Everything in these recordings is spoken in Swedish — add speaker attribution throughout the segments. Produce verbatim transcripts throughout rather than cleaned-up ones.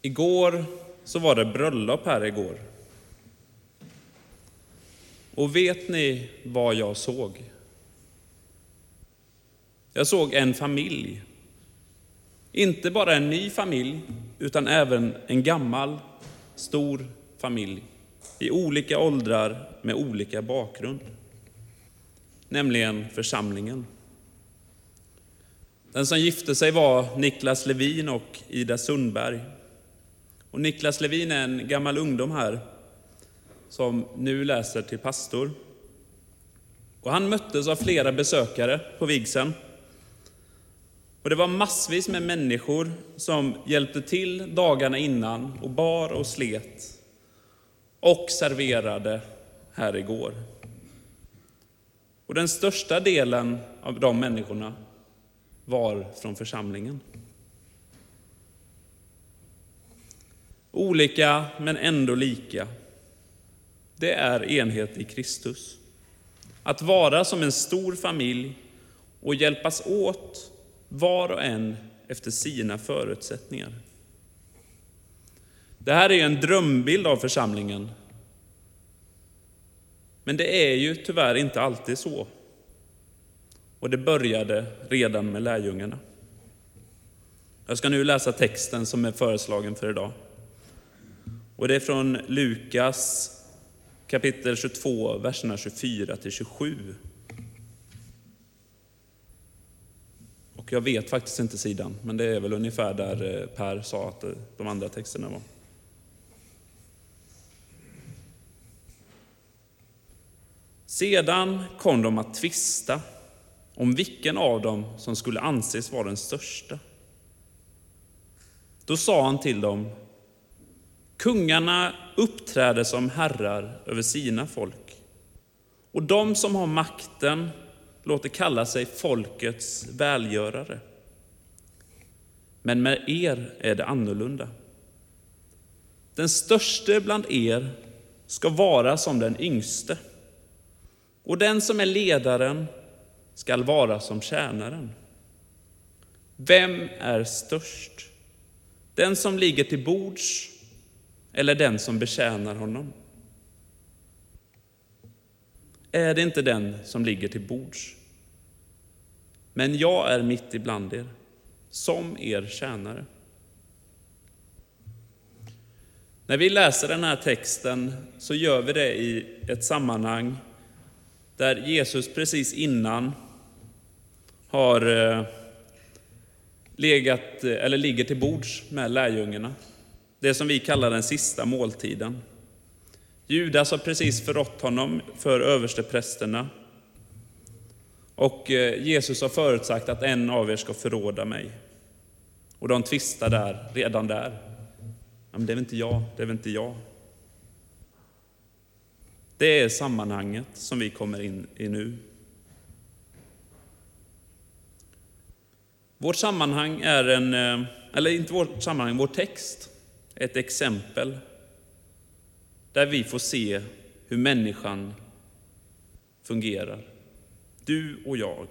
Speaker 1: Igår så var det bröllop här igår. Och vet ni vad jag såg? Jag såg en familj. Inte bara en ny familj, utan även en gammal, stor familj. I olika åldrar med olika bakgrund. Nämligen församlingen. Den som gifte sig var Niklas Levin och Ida Sundberg. Och Niklas Levin är en gammal ungdom här som nu läser till pastor. Och han möttes av flera besökare på vigseln. Och det var massvis med människor som hjälpte till dagarna innan och bar och slet och serverade här igår. Och den största delen av de människorna var från församlingen. Olika men ändå lika. Det är enhet i Kristus. Att vara som en stor familj och hjälpas åt var och en efter sina förutsättningar. Det här är en drömbild av församlingen. Men det är ju tyvärr inte alltid så. Och det började redan med lärjungarna. Jag ska nu läsa texten som är föreslagen för idag. Och det är från Lukas kapitel tjugotvå, verserna tjugofyra till tjugosju. Och jag vet faktiskt inte sidan, men det är väl ungefär där Per sa att de andra texterna var. Sedan kom de att tvista om vilken av dem som skulle anses vara den största. Då sa han till dem: kungarna uppträder som herrar över sina folk, och de som har makten låter kalla sig folkets välgörare. Men med er är det annorlunda. Den störste bland er ska vara som den yngste, och den som är ledaren ska vara som tjänaren. Vem är störst? Den som ligger till bords eller den som betjänar honom? Är det inte den som ligger till bords? Men jag är mitt ibland er, som er tjänare. När vi läser den här texten så gör vi det i ett sammanhang där Jesus precis innan har legat, eller ligger till bords med lärjungarna. Det som vi kallar den sista måltiden. Judas har precis förrått honom för översteprästerna. Och Jesus har förutsagt att en av er ska förråda mig. Och de tvistar där, redan där. Ja, men det är väl inte jag, det är väl inte jag. Det är sammanhanget som vi kommer in i nu. Vårt sammanhang är en, eller inte vårt sammanhang, vår text. Ett exempel där vi får se hur människan fungerar. Du och jag.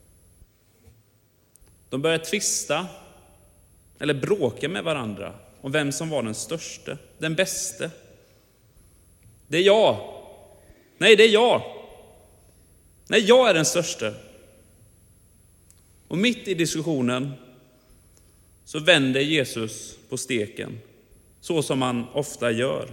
Speaker 1: De börjar tvista eller bråka med varandra om vem som var den största, den bäste. Det är jag. Nej, det är jag. Nej, jag är den största. Och mitt i diskussionen så vänder Jesus på steken, så som han ofta gör.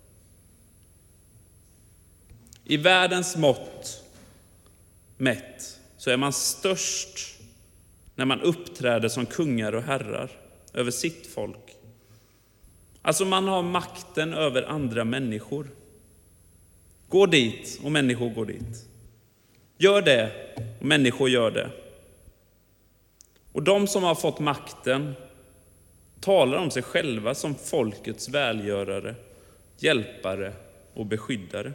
Speaker 1: I världens mått mätt så är man störst när man uppträder som kungar och herrar över sitt folk. Alltså man har makten över andra människor. Gå dit och människor går dit. Gör det och människor gör det. Och de som har fått makten talar om sig själva som folkets välgörare, hjälpare och beskyddare.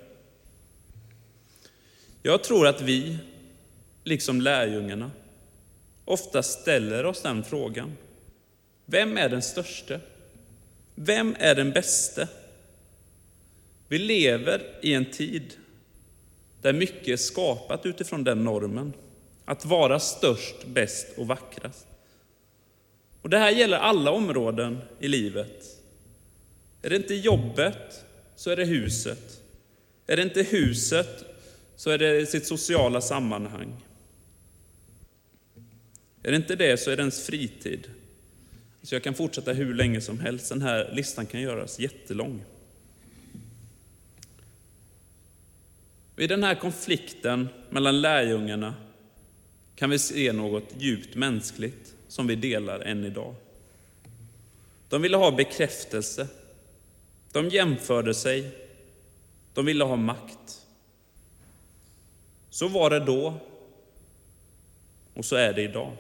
Speaker 1: Jag tror att vi, liksom lärjungarna, ofta ställer oss den frågan. Vem är den största? Vem är den bästa? Vi lever i en tid där mycket är skapat utifrån den normen. Att vara störst, bäst och vackrast. Och det här gäller alla områden i livet. Är det inte jobbet så är det huset. Är det inte huset så är det sitt sociala sammanhang. Är det inte det så är det ens fritid. Så jag kan fortsätta hur länge som helst. Den här listan kan göras jättelång. I den här konflikten mellan lärjungarna kan vi se något djupt mänskligt som vi delar än idag. De ville ha bekräftelse. De jämförde sig. De ville ha makt. Så var det då och så är det idag.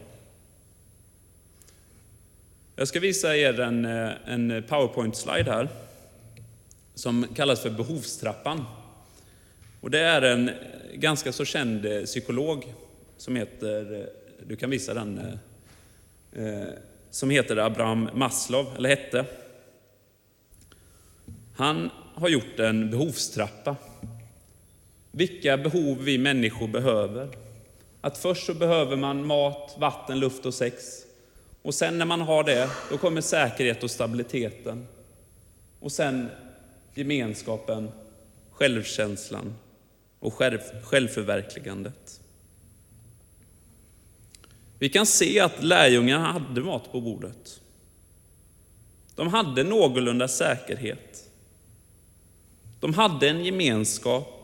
Speaker 1: Jag ska visa er en, en PowerPoint-slide här som kallas för behovstrappan. Och det är en ganska så känd psykolog som heter, du kan visa den, eh, som heter Abraham Maslow, eller hette. Han har gjort en behovstrappa. Vilka behov vi människor behöver. Att först så behöver man mat, vatten, luft och sex. Och sen när man har det, då kommer säkerhet och stabiliteten. Och sen gemenskapen, självkänslan och själv, självförverkligandet. Vi kan se att lärjungarna hade mat på bordet. De hade någorlunda säkerhet. De hade en gemenskap.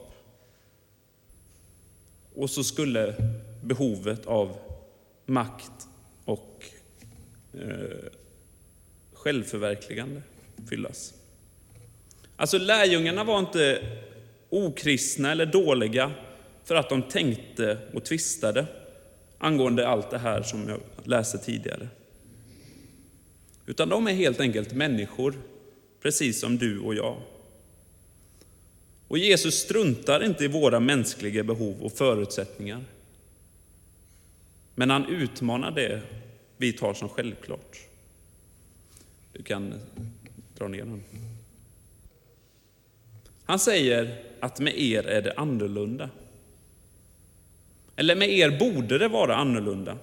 Speaker 1: Och så skulle behovet av makt och eh, självförverkligande fyllas. Alltså lärjungarna var inte okristna eller dåliga för att de tänkte och tvistade angående allt det här som jag läste tidigare. Utan de är helt enkelt människor, precis som du och jag. Och Jesus struntar inte i våra mänskliga behov och förutsättningar. Men han utmanar det vi tar som självklart. Du kan dra ner den. Han säger att med er är det annorlunda. Eller med er borde det vara annorlunda.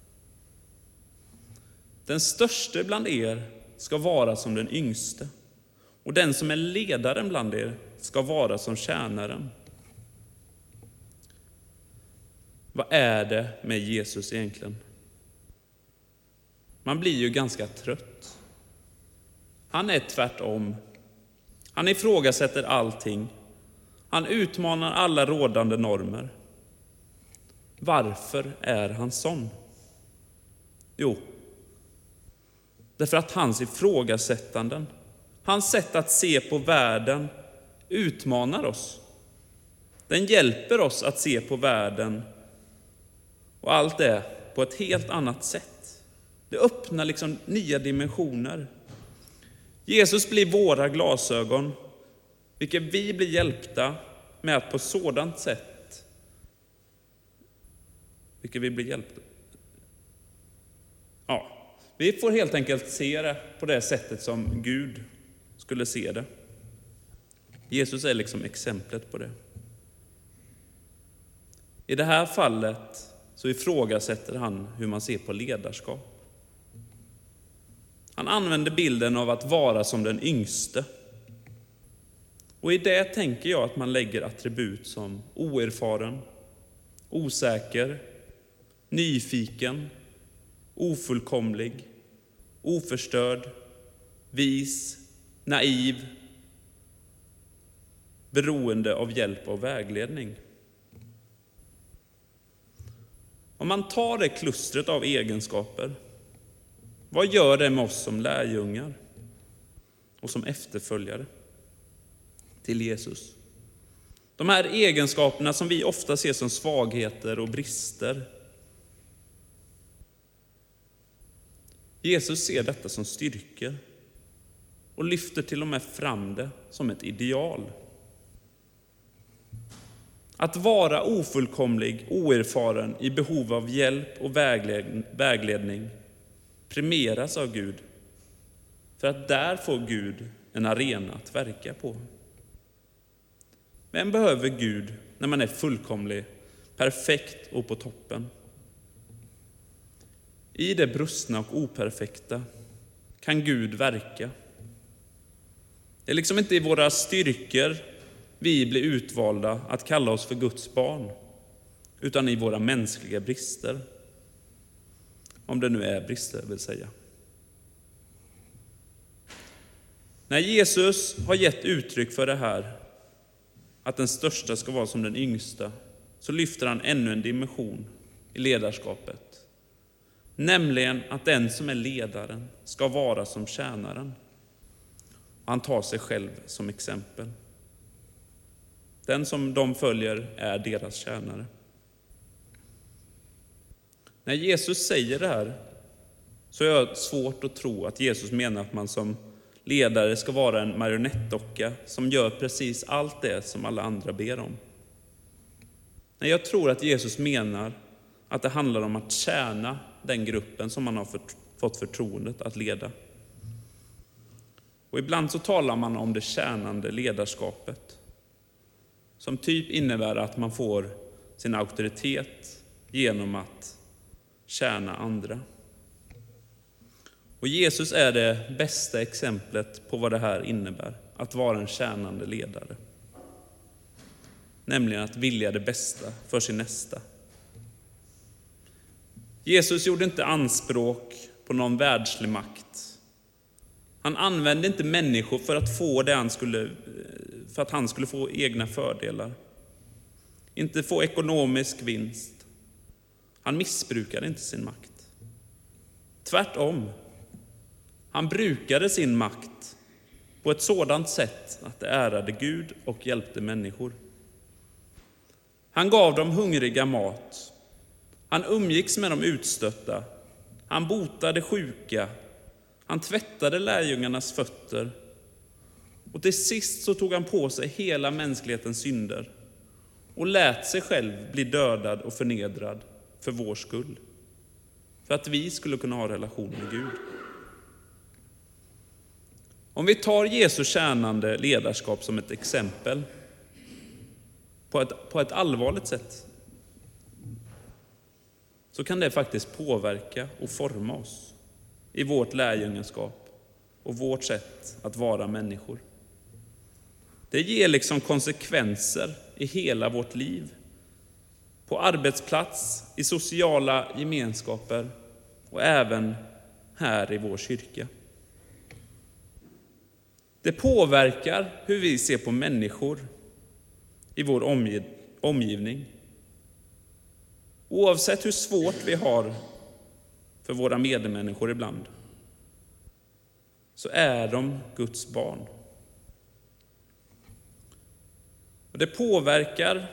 Speaker 1: Den störste bland er ska vara som den yngste. Och den som är ledaren bland er ska vara som tjänaren. Vad är det med Jesus egentligen? Man blir ju ganska trött. Han är tvärtom. Han ifrågasätter allting. Han utmanar alla rådande normer. Varför är han sån? Jo, därför att hans ifrågasättanden, hans sätt att se på världen utmanar oss. Den hjälper oss att se på världen och allt det på ett helt annat sätt. Det öppnar liksom nya dimensioner. Jesus blir våra glasögon, vilket vi blir hjälpta med att på sådant sätt, vilket vi blir hjälpta. Ja, vi får helt enkelt se det på det sättet som Gud skulle se det. Jesus är liksom exemplet på det. I det här fallet så ifrågasätter han hur man ser på ledarskap. Han använder bilden av att vara som den yngste. Och i det tänker jag att man lägger attribut som oerfaren, osäker, nyfiken, ofullkomlig, oförstörd, vis, naiv, beroende av hjälp och vägledning. Om man tar det klustret av egenskaper, vad gör det med oss som lärjungar och som efterföljare till Jesus? De här egenskaperna som vi ofta ser som svagheter och brister. Jesus ser detta som styrkor och lyfter till och med fram det som ett ideal. Att vara ofullkomlig, oerfaren, i behov av hjälp och vägledning premieras av Gud. För att där får Gud en arena att verka på. Vem behöver Gud när man är fullkomlig, perfekt och på toppen? I det brustna och operfekta kan Gud verka. Det är liksom inte i våra styrkor vi blir utvalda att kalla oss för Guds barn, utan i våra mänskliga brister. Om det nu är brister, vill säga. När Jesus har gett uttryck för det här, att den största ska vara som den yngsta, så lyfter han ännu en dimension i ledarskapet. Nämligen att den som är ledaren ska vara som tjänaren. Han tar sig själv som exempel. Den som de följer är deras tjänare. När Jesus säger det här så är jag svårt att tro att Jesus menar att man som ledare ska vara en marionettdocka som gör precis allt det som alla andra ber om. Nej, jag tror att Jesus menar att det handlar om att tjäna den gruppen som man har fått förtroendet att leda. Och ibland så talar man om det tjänande ledarskapet, som typ innebär att man får sin auktoritet genom att tjäna andra. Och Jesus är det bästa exemplet på vad det här innebär, att vara en tjänande ledare. Nämligen att vilja det bästa för sin nästa. Jesus gjorde inte anspråk på någon världslig makt. Han använde inte människor för att få det han skulle, för att han skulle få egna fördelar. Inte få ekonomisk vinst. Han missbrukade inte sin makt. Tvärtom. Han brukade sin makt på ett sådant sätt att det ärade Gud och hjälpte människor. Han gav de hungriga mat. Han umgicks med de utstötta. Han botade sjuka. Han tvättade lärjungarnas fötter. Och till sist så tog han på sig hela mänsklighetens synder och lät sig själv bli dödad och förnedrad för vår skull. För att vi skulle kunna ha relation med Gud. Om vi tar Jesu tjänande ledarskap som ett exempel på ett, på ett allvarligt sätt, så kan det faktiskt påverka och forma oss i vårt lärjungaskap och vårt sätt att vara människor. Det ger liksom konsekvenser i hela vårt liv. På arbetsplats, i sociala gemenskaper och även här i vår kyrka. Det påverkar hur vi ser på människor i vår omgivning. Oavsett hur svårt vi har för våra medmänniskor ibland, så är de Guds barn. Och det påverkar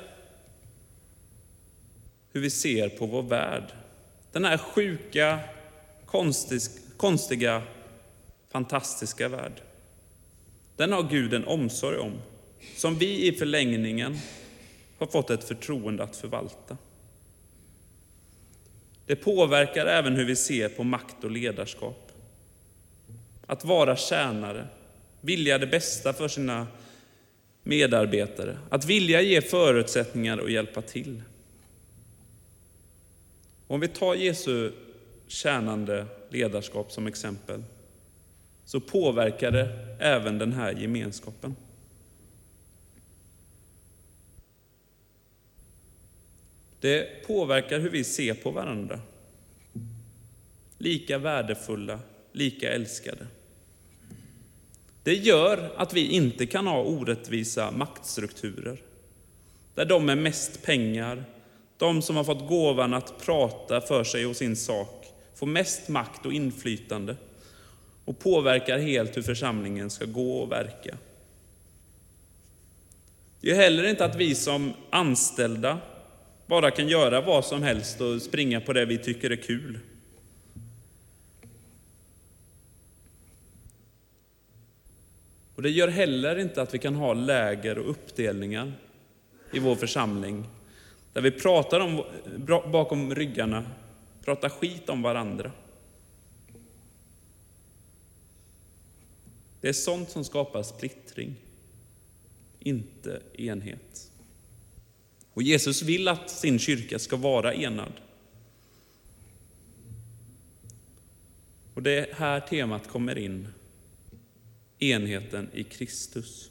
Speaker 1: hur vi ser på vår värld. Den här sjuka, konstiga, fantastiska värld. Den har Gud en omsorg om, som vi i förlängningen har fått ett förtroende att förvalta. Det påverkar även hur vi ser på makt och ledarskap. Att vara tjänare, vilja det bästa för sina medarbetare, att vilja ge förutsättningar och hjälpa till. Om vi tar Jesu tjänande ledarskap som exempel, så påverkar det även den här gemenskapen. Det påverkar hur vi ser på varandra. Lika värdefulla, lika älskade. Det gör att vi inte kan ha orättvisa maktstrukturer. Där de med mest pengar, de som har fått gåvan att prata för sig och sin sak, får mest makt och inflytande och påverkar helt hur församlingen ska gå och verka. Det är heller inte att vi som anställda bara kan göra vad som helst och springa på det vi tycker är kul. Och det gör heller inte att vi kan ha läger och uppdelningar i vår församling, där vi pratar om bakom ryggarna, pratar skit om varandra. Det är sånt som skapar splittring, inte enhet. Och Jesus vill att sin kyrka ska vara enad. Och det här temat kommer in enheten i Kristus.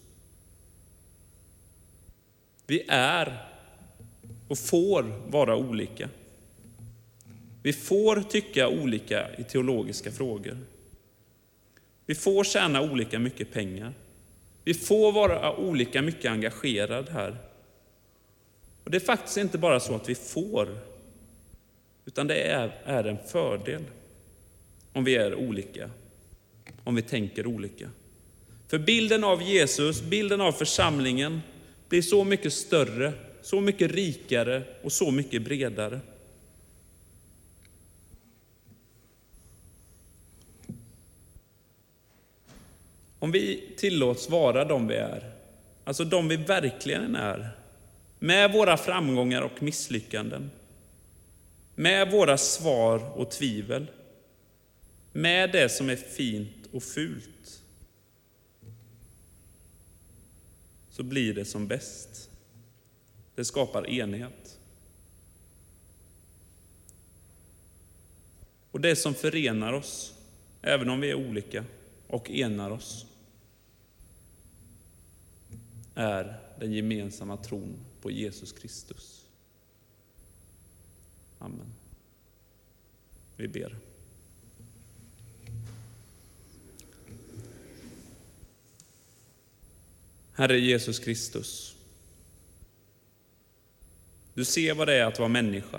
Speaker 1: Vi är och får vara olika. Vi får tycka olika i teologiska frågor. Vi får tjäna olika mycket pengar. Vi får vara olika mycket engagerad här. Och det är faktiskt inte bara så att vi får, utan det är, är en fördel om vi är olika, om vi tänker olika. För bilden av Jesus, bilden av församlingen blir så mycket större, så mycket rikare och så mycket bredare. Om vi tillåts vara de vi är, alltså de vi verkligen är, med våra framgångar och misslyckanden, med våra svar och tvivel, med det som är fint och fult, så blir det som bäst. Det skapar enhet. Och det som förenar oss, även om vi är olika, och enar oss, är den gemensamma tron på Jesus Kristus. Amen. Vi ber. Herre Jesus Kristus, du ser vad det är att vara människa.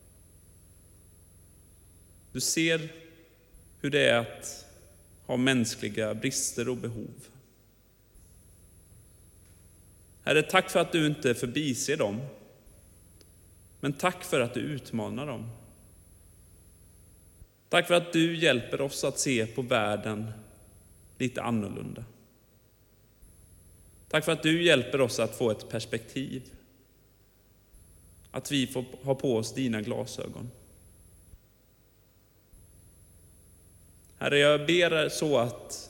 Speaker 1: Du ser hur det är att ha mänskliga brister och behov. Herre, tack för att du inte förbiser dem, men tack för att du utmanar dem. Tack för att du hjälper oss att se på världen lite annorlunda. Tack för att du hjälper oss att få ett perspektiv. Att vi får ha på oss dina glasögon. Herre, jag ber så att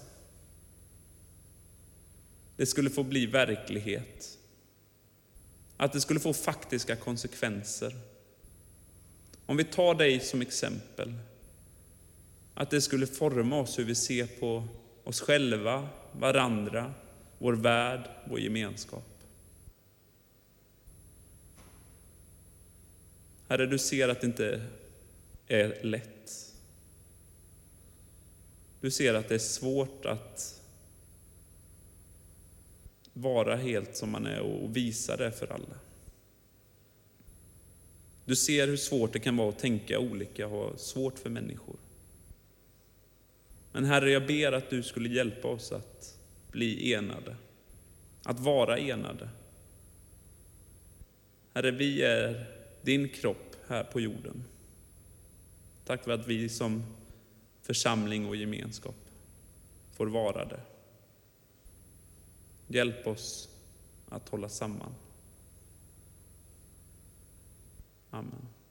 Speaker 1: det skulle få bli verklighet. Att det skulle få faktiska konsekvenser. Om vi tar dig som exempel. Att det skulle forma oss hur vi ser på oss själva, varandra, vår värld, vår gemenskap. Herre, du ser att det inte är lätt. Du ser att det är svårt att vara helt som man är och visa det för alla. Du ser hur svårt det kan vara att tänka olika och ha svårt för människor. Men Herre, jag ber att du skulle hjälpa oss att bli enade. Att vara enade. Herre, vi är din kropp här på jorden. Tack för att vi som församling och gemenskap får vara det. Hjälp oss att hålla samman. Amen.